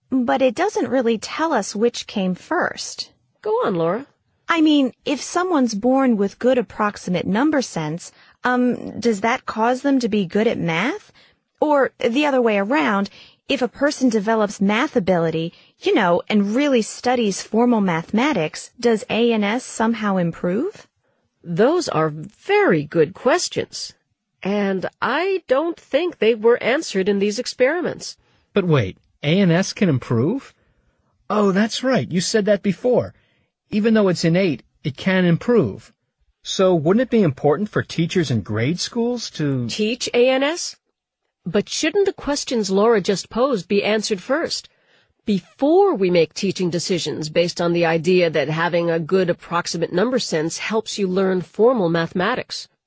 but it doesn't really tell us which came first. Go on, Laura. I mean, if someone's born with good approximate number sense, does that cause them to be good at math? Or the other way around, if a person develops math ability, and really studies formal mathematics, does A&S somehow improve? Those are very good questions, and I don't think they were answered in these experiments. But wait, A&S can improve? Oh, that's right, you said that before. Even though it's innate, it can improve. So wouldn't it be important for teachers in grade schools to teach A&S? But shouldn't the questions Laura just posed be answered first, before we make teaching decisions based on the idea that having a good approximate number sense helps you learn formal mathematics?